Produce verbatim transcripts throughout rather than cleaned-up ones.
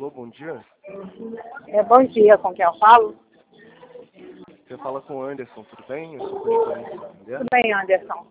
Alô, bom dia. É, bom dia, com quem eu falo? Você fala com o Anderson, tudo bem? Eu sou correspondente do Santander. Tudo bem, Anderson?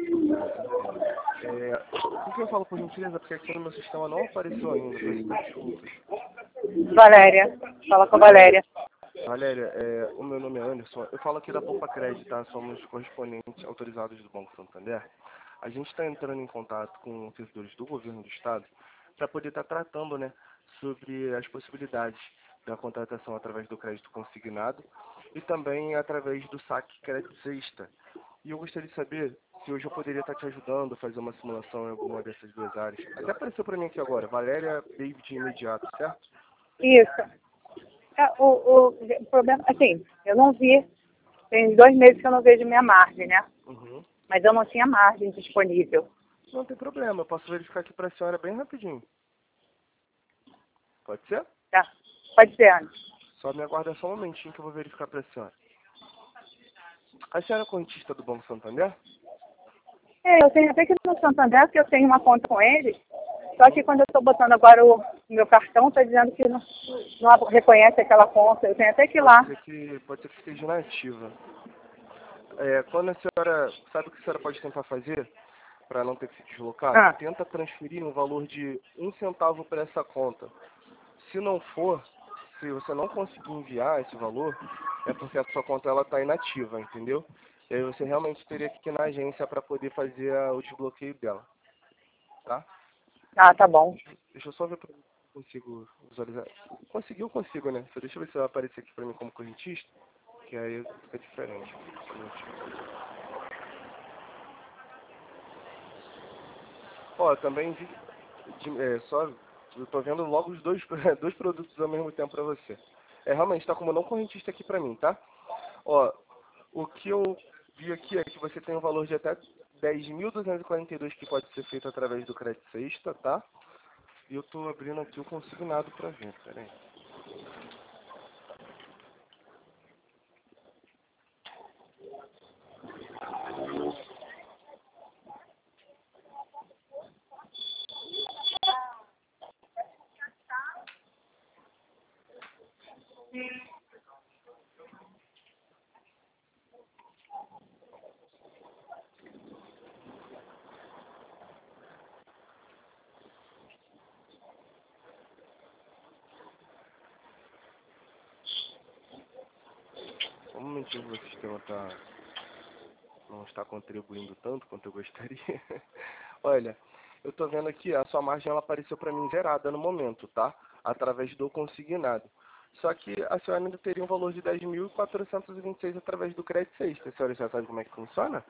É, com quem eu falo por gentileza? Porque aqui no meu sistema não apareceu ainda, peço até desculpas. Valéria. Fala com a Valéria. Valéria, é, o meu nome é Anderson. Eu falo aqui da Poupa Crédito, tá? Somos correspondentes autorizados do Banco Santander. A gente está entrando em contato com servidores do governo do estado para poder estar tratando, né, sobre as possibilidades da contratação através do crédito consignado e também através do saque crédito sexta. E eu gostaria de saber se hoje eu poderia estar te ajudando a fazer uma simulação em alguma dessas duas áreas. Até apareceu para mim aqui agora, Valéria David Imediato, certo? Isso. É, o, o, o problema, assim, eu não vi, tem dois meses que eu não vejo minha margem, né? Uhum. Mas eu não tinha margem disponível. Não tem problema, eu posso verificar aqui para a senhora bem rapidinho. Pode ser? Tá? Pode ser, Anderson. Só me aguarda só um momentinho que eu vou verificar para a senhora. A senhora é correntista do Banco Santander? É, eu tenho até que no Santander, porque eu tenho uma conta com ele, só que quando eu estou botando agora o meu cartão, está dizendo que não, não reconhece aquela conta. Eu tenho até que ir lá. Pode ser que, pode ser que esteja inativa. É, quando a senhora, sabe o que a senhora pode tentar fazer para não ter que se deslocar? Ah, Tenta transferir um valor de um centavo para essa conta. Se não for, se você não conseguir enviar esse valor, é porque a sua conta ela está inativa, entendeu? E aí você realmente teria que ir na agência para poder fazer a, o desbloqueio dela, tá? ah, tá bom. Deixa eu só ver para eu consigo visualizar. Conseguiu, consigo, né? Só deixa eu ver se vai aparecer aqui para mim como correntista, que aí fica diferente. Ó, também vi, de- é, só eu tô vendo logo os dois, dois produtos ao mesmo tempo para você. É, realmente tá como não correntista aqui para mim, tá? Ó, o que eu vi aqui é que você tem um valor de até dez mil duzentos e quarenta e dois que pode ser feito através do crédito sexta, tá? E eu tô abrindo aqui o consignado para ver, peraí. Só um momentinho que o sistema tá, não está contribuindo tanto quanto eu gostaria. Olha, eu tô vendo aqui, a sua margem ela apareceu para mim zerada no momento, tá? Através do consignado. Só que a senhora ainda teria um valor de dez mil quatrocentos e vinte e seis através do crédito sexta. A senhora já sabe como é que funciona?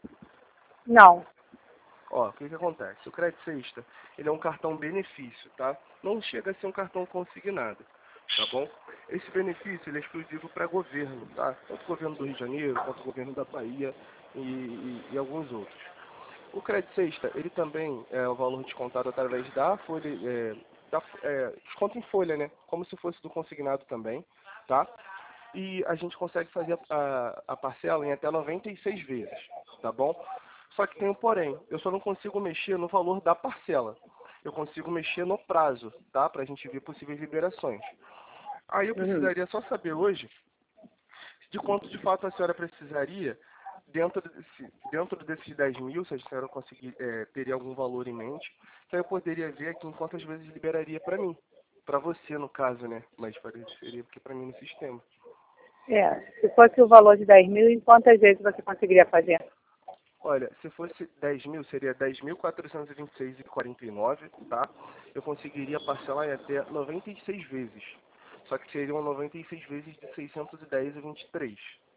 Não. Ó, o que que acontece? O crédito sexta, ele é um cartão benefício, tá? Não chega a ser um cartão consignado, tá bom? Esse benefício, ele é exclusivo para governo, tá? Tanto o governo do Rio de Janeiro, quanto o governo da Bahia e, e, e alguns outros. O crédito sexta, ele também é o valor descontado através da folha, é, da, é, desconto em folha, né? Como se fosse do consignado também, tá? E a gente consegue fazer a, a parcela em até noventa e seis vezes, tá bom? Só que tem um porém, eu só não consigo mexer no valor da parcela. Eu consigo mexer no prazo, tá? Pra gente ver possíveis liberações. Aí eu Uhum. precisaria só saber hoje de quanto de fato a senhora precisaria dentro, desse, dentro desses dez mil, se a senhora conseguir, é, teria algum valor em mente, que aí eu poderia ver aqui em quantas vezes liberaria para mim. Para você, no caso, né? Mas seria porque para mim no sistema. É, se fosse o valor de dez mil, em quantas vezes você conseguiria fazer? Olha, se fosse dez mil, seria dez mil quatrocentos e vinte e seis vírgula quarenta e nove, tá? Eu conseguiria parcelar em até noventa e seis vezes. Só que seriam noventa e seis vezes de seiscentos e dez vírgula vinte e três.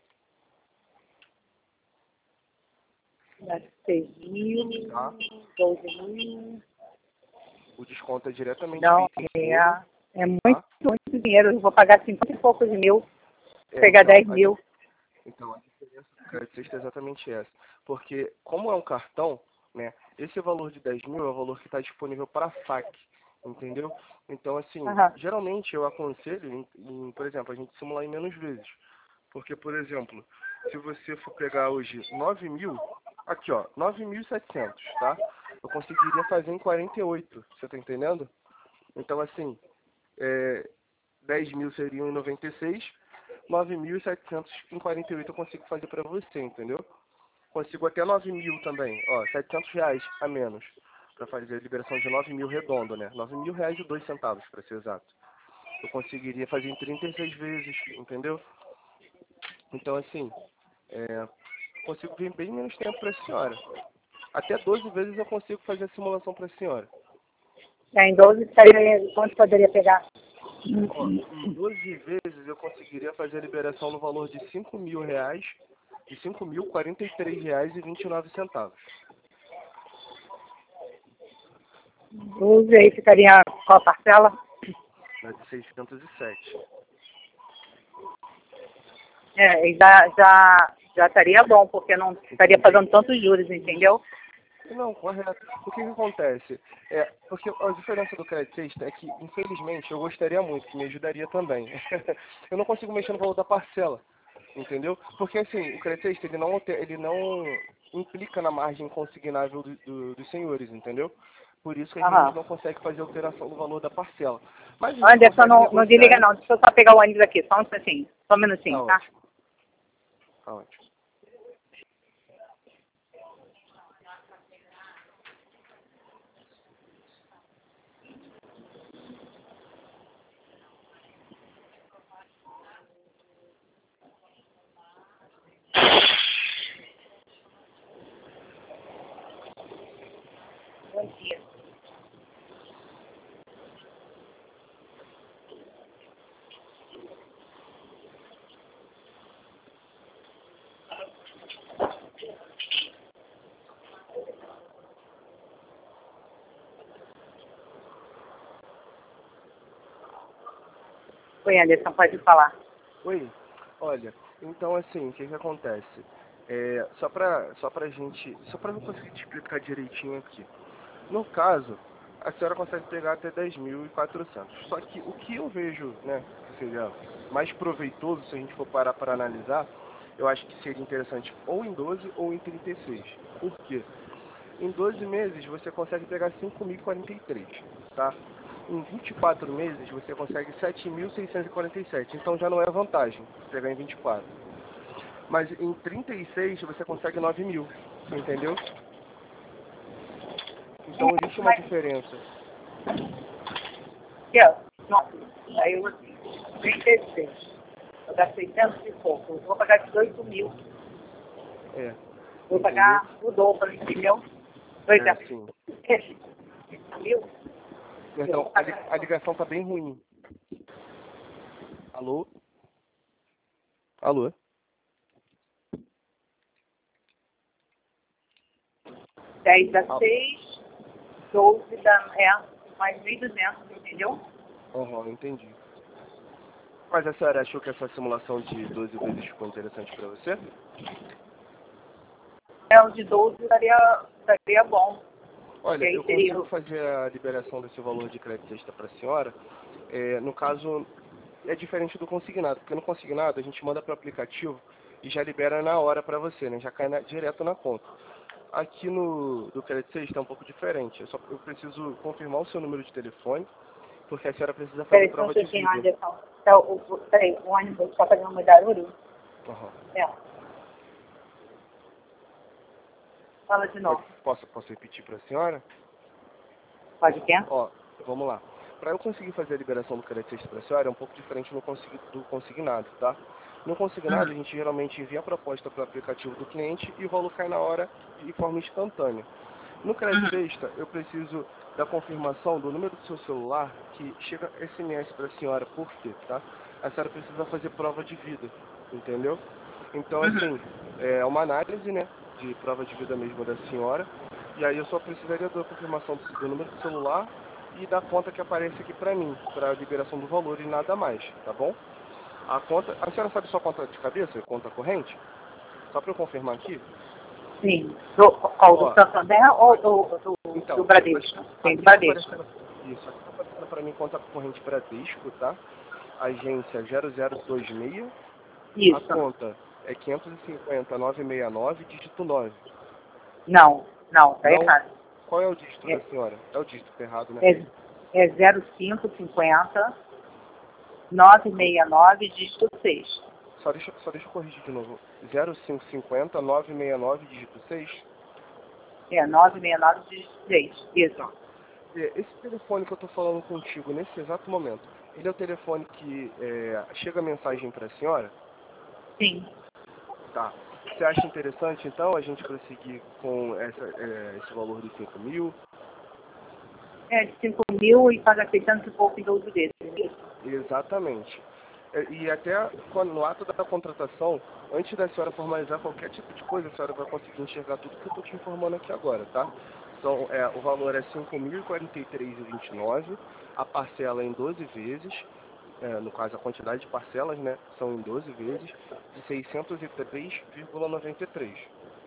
seis mil, Tá? doze mil. O desconto é diretamente Não, feito em é, folha, é muito, tá? muito dinheiro. Eu vou pagar cinquenta e poucos mil, É, pegar então, dez a, di- mil. então, a diferença do crédito sexta é exatamente essa. Porque, como é um cartão, né, esse valor de dez mil é o valor que está disponível para saque, entendeu? Então, assim, Aham. geralmente eu aconselho, em, em, por exemplo, a gente simular em menos vezes. Porque, por exemplo, se você for pegar hoje nove mil, aqui ó, nove mil e setecentos, tá? Eu conseguiria fazer em quarenta e oito, você tá entendendo? Então, assim, é, dez mil seriam em noventa e seis, nove mil setecentos e quarenta e oito eu consigo fazer para você, entendeu? Consigo até nove mil também, ó, setecentos reais a menos, para fazer a liberação de nove mil redondo, né? nove mil reais e dois centavos, para ser exato. Eu conseguiria fazer em trinta e seis vezes, entendeu? Então, assim, é, consigo vir bem menos tempo para a senhora. Até doze vezes eu consigo fazer a simulação para a senhora. É, em doze, estaria, quanto poderia pegar? Ó, em doze vezes eu conseguiria fazer a liberação no valor de cinco mil reais, de cinco mil quarenta e três reais e vinte e nove centavos. doze, aí ficaria qual a parcela? Na de seiscentos e sete. É, e já, já, já estaria bom, porque não estaria pagando tantos juros, entendeu? Não, correto. O que que acontece? É, porque a diferença do crédito extra é que, infelizmente, eu gostaria muito, que me ajudaria também. Eu não consigo mexer no valor da parcela, entendeu? Porque, assim, o crédito extra, ele não, alter- ele não implica na margem consignável do- do- dos senhores, entendeu? Por isso que a gente Aham. não consegue fazer alteração no valor da parcela. Mas a gente Anderson, consegue não, não desliga negociar. não, deixa eu só pegar o ônibus aqui, só um instantinho, só um Tá minutinho, tá? ótimo, tá ótimo. Bom dia. Oi, Anderson, pode falar. Oi, olha, então assim, o que que acontece? É, só pra, só pra gente, só pra eu conseguir te explicar direitinho aqui. No caso, a senhora consegue pegar até dez mil e quatrocentos. Só que o que eu vejo, né, que seria mais proveitoso se a gente for parar para analisar, eu acho que seria interessante ou em doze ou em trinta e seis. Por quê? Em doze meses você consegue pegar cinco mil e quarenta e três, tá? Em vinte e quatro meses você consegue sete mil seiscentos e quarenta e sete, então já não é vantagem pegar em vinte e quatro. Mas em trinta e seis você consegue nove mil, entendeu? Então existe uma Mas, diferença. aqui, ó, nossa, aí eu assim, trinta e seis, vou dar seiscentos e pouco, eu vou pagar dezoito mil, É, vou entendeu? pagar o dobro, entendeu? Por É, exemplo, sim. esse mil, eu vou Perdão, a, li- pagar a ligação tá bem ruim. Alô? Alô? dez da Ah, seis, doze da, é, mais mil e duzentos, entendeu? aham, entendi. Mas a senhora achou que essa simulação de doze vezes ficou interessante para você? É, o de doze estaria, estaria bom, porque Olha, aí eu seria, consigo fazer a liberação desse valor de crédito extra para a senhora. É, no caso, é diferente do consignado, porque no consignado a gente manda para o aplicativo e já libera na hora para você, né? Já cai na- direto na conta. Aqui no do crédito extra é um pouco diferente. Eu, só, eu preciso confirmar o seu número de telefone, porque a senhora precisa fazer peraí, só um prova de instantinho, vida. Anderson. Então, o, o, peraí, o ônibus está fazendo muito barulho? Aham. É. Fala de Pode, novo. posso, posso repetir para a senhora? Pode ter? Ó, vamos lá. Para eu conseguir fazer a liberação do crédito extra para a senhora é um pouco diferente no consi- do consignado, tá? No consignado, a Hum. gente geralmente envia a proposta para o aplicativo do cliente e o valor cai na hora de forma instantânea. No crédito extra, eu preciso da confirmação do número do seu celular que chega S M S para a senhora. Por quê, tá? A senhora precisa fazer prova de vida, entendeu? Então, assim, é uma análise, né, de prova de vida mesmo da senhora. E aí eu só precisaria da confirmação do, do número do celular e da conta que aparece aqui para mim, para a liberação do valor e nada mais, tá bom? A conta, a senhora sabe sua conta de cabeça, conta corrente? Só para eu confirmar aqui. Sim. Do, qual, do Ó, Santander ou do, do, do então, Bradesco? Tem do aqui tá Bradesco. aparecendo, isso, aqui tá aparecendo para mim conta corrente Bradesco, tá? Agência zero zero dois seis, a Isso. conta é quinhentos e cinquenta, novecentos e sessenta e nove, dígito nove. Não, não, tá Não? errado. Qual é o dígito da É, senhora? É o dígito tá errado, né? é É zero cinco cinquenta, nove seis nove, dígito seis. Só deixa, só deixa eu corrigir de novo. zero cinco cinquenta, nove seis nove, dígito seis? É, nove seis nove, dígito seis. Isso. Tá. Esse telefone que eu estou falando contigo nesse exato momento, ele é o telefone que é, chega a mensagem para a senhora? Sim. Tá. Você acha interessante, então, a gente prosseguir com essa, é, esse valor dos cinco mil? É, de cinco mil e paga seiscentos e pouco em doze vezes. Exatamente. E até quando, no ato da contratação, antes da senhora formalizar qualquer tipo de coisa, a senhora vai conseguir enxergar tudo que eu estou te informando aqui agora, tá? Então, é, o valor é cinco mil e quarenta e três reais e vinte e nove centavos, a parcela é em doze vezes, é, no caso a quantidade de parcelas, né, são em doze vezes, de seiscentos e três vírgula noventa e três.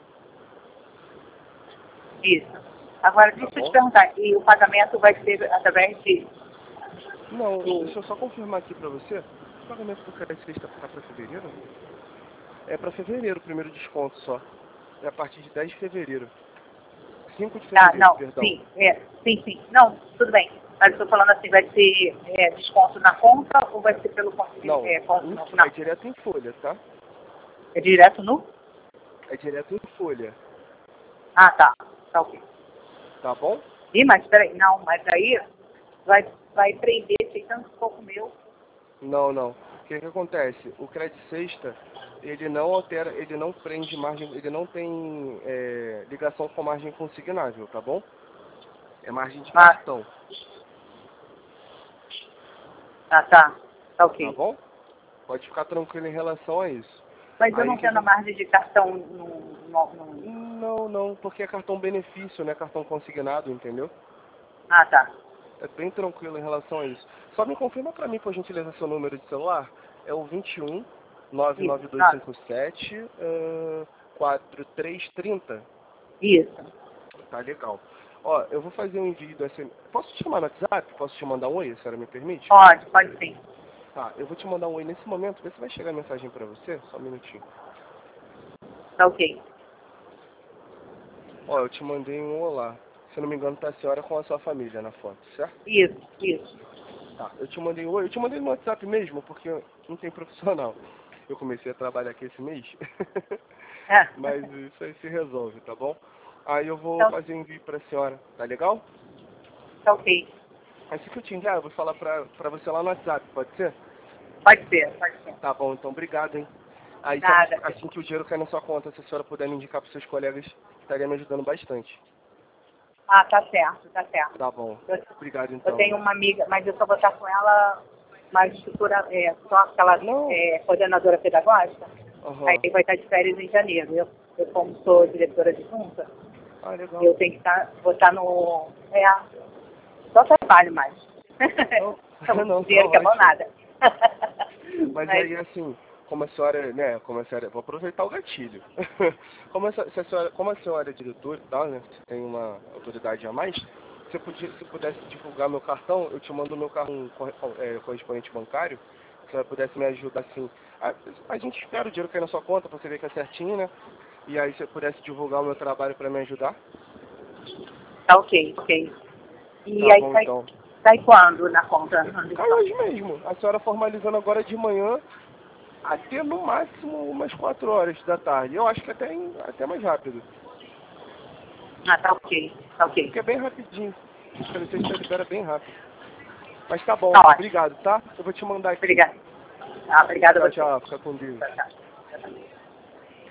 Isso. Agora, deixa Tá eu te bom? perguntar, e o pagamento vai ser através de... Não, do... deixa eu só confirmar aqui para você. O pagamento do crédito está para fevereiro? É para fevereiro o primeiro desconto só. É a partir de dez de fevereiro. cinco de Ah, fevereiro, não, perdão. sim, é, sim, sim. Não, tudo bem. Mas eu estou falando assim, vai ser é, desconto na conta ou vai ser pelo conto? Não, É, conto, em- não, é direto em folha, tá? é direto no? É direto em folha, Ah, tá. Tá ok. tá bom? Ih, mas peraí, não, mas aí vai, vai prender seiscentos e pouco meu. Não, não. O que que acontece? O crédito sexta, ele não altera, ele não prende margem, ele não tem é, ligação com margem consignável, tá bom? É margem de Ah, cartão, ah, tá. Tá tá ok. bom? Pode ficar tranquilo em relação a isso. Mas eu Aí não que a tendo a gente... margem de cartão no, no, no... Não, não, porque é cartão benefício, né? Cartão consignado, entendeu? Ah, tá. É bem tranquilo em relação a isso. Só me confirma pra mim, por gentileza, seu número de celular. É o vinte e um, nove Isso. nove dois Ah, cinco sete, quatro três três zero. isso. Tá legal. Ó, eu vou fazer um envio do S M S. Posso te chamar no WhatsApp? Posso te mandar um oi, a senhora me permite? Pode, pode sim. Tá, eu vou te mandar um oi nesse momento. Vê se vai chegar a mensagem pra você. Só um minutinho. Tá ok. Ó, eu te mandei um olá. Se não me engano, tá a senhora com a sua família na foto, certo? Isso, isso. Tá, eu te mandei um oi. Eu te mandei no WhatsApp mesmo, porque não tem profissional. Eu comecei a trabalhar aqui esse mês. É. Mas isso aí se resolve, tá bom? Aí eu vou Então, fazer um envio pra senhora, tá legal? tá ok. Assim que eu te enviar, eu vou falar pra, pra você lá no WhatsApp, pode ser? Pode ser, pode ser. Tá bom, então obrigado, hein? Aí só Nada. assim que o dinheiro cai na sua conta, se a senhora puder me indicar pros seus colegas, estaria me ajudando bastante. Ah, tá certo, tá certo. Tá bom. Eu, Obrigado, eu então. tenho uma amiga, mas eu só vou estar com ela mais futura, é, só aquela Não. é, coordenadora pedagógica. Aham. Aí vai estar de férias em janeiro. Eu, eu como sou diretora de junta, Ah, legal. eu tenho que estar, vou estar no. É, só trabalho mais. Não, Então, não, dinheiro tá que é bom ótimo. nada. Mas aí, assim, como a senhora, né, como a senhora, vou aproveitar o gatilho. Como a, se a senhora, como a senhora é diretora e tal, né, você tem uma autoridade a mais, se eu podia, se eu pudesse divulgar meu cartão, eu te mando o meu cartão corre- é, correspondente bancário, se a senhora pudesse me ajudar, assim, a, a gente espera o dinheiro cair na sua conta, pra você ver que é certinho, né, e aí se eu pudesse divulgar o meu trabalho pra me ajudar. Tá ok, ok. E Tá aí bom, sai, então. sai quando na conta? Cai hoje mesmo. A senhora formalizando agora de manhã, até no máximo umas quatro horas da tarde. Eu acho que até, em- até mais rápido. Ah, tá ok, tá ok. Porque é bem rapidinho. O você libera bem rápido. Mas tá bom. Tá ótimo. Obrigado, tá? Eu vou te mandar aqui. Obrigada. Ah, obrigada a Tchau, você. tchau. Fica com Deus. Tchau, tchau. Tchau, tchau.